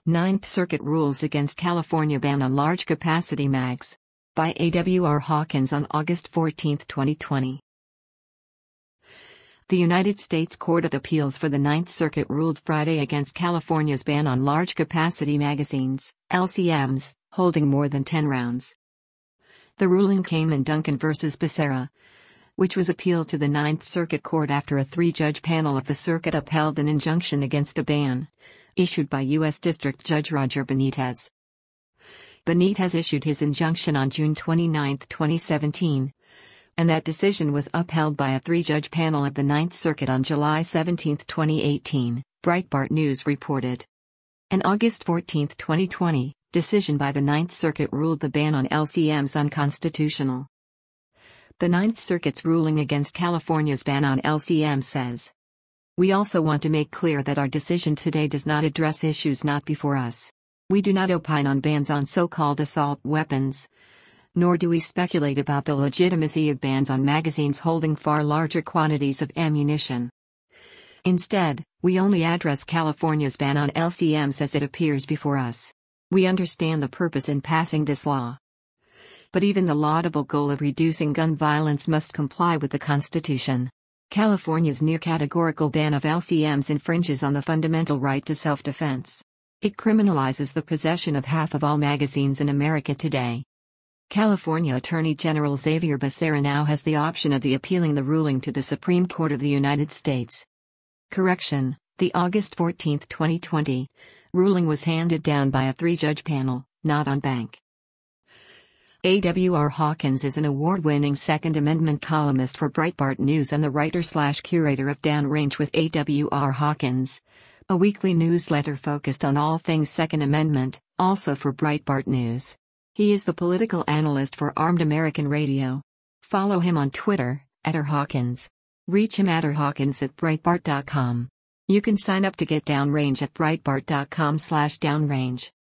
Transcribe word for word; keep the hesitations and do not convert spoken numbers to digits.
Ninth Circuit rules against California ban on large-capacity mags. By A W R Hawkins on August fourteenth, twenty twenty. The United States Court of Appeals for the Ninth Circuit ruled Friday against California's ban on large-capacity magazines, L C Ms, holding more than ten rounds. The ruling came in Duncan v. Becerra, which was appealed to the Ninth Circuit Court after a three-judge panel of the circuit upheld an injunction against the ban, issued by U S District Judge Roger Benitez. Benitez issued his injunction on June twenty-ninth, twenty seventeen, and that decision was upheld by a three-judge panel of the Ninth Circuit on July seventeenth, twenty eighteen, Breitbart News reported. An August fourteenth, twenty twenty, decision by the Ninth Circuit ruled the ban on L C Ms unconstitutional. The Ninth Circuit's ruling against California's ban on L C Ms says, "We also want to make clear that our decision today does not address issues not before us. We do not opine on bans on so-called assault weapons, nor do we speculate about the legitimacy of bans on magazines holding far larger quantities of ammunition. Instead, we only address California's ban on L C Ms as it appears before us. We understand the purpose in passing this law. But even the laudable goal of reducing gun violence must comply with the Constitution. California's near-categorical ban of L C Ms infringes on the fundamental right to self-defense. It criminalizes the possession of half of all magazines in America today." California Attorney General Xavier Becerra now has the option of the appealing the ruling to the Supreme Court of the United States. Correction: the August fourteenth, twenty twenty, ruling was handed down by a three-judge panel, not en banc. A W R Hawkins is an award-winning Second Amendment columnist for Breitbart News and the writer-slash-curator of Downrange with A W R Hawkins, a weekly newsletter focused on all things Second Amendment, also for Breitbart News. He is the political analyst for Armed American Radio. Follow him on Twitter, at rhawkins. Reach him at rhawkins at breitbart dot com. You can sign up to get Downrange at breitbart dot com slash downrange.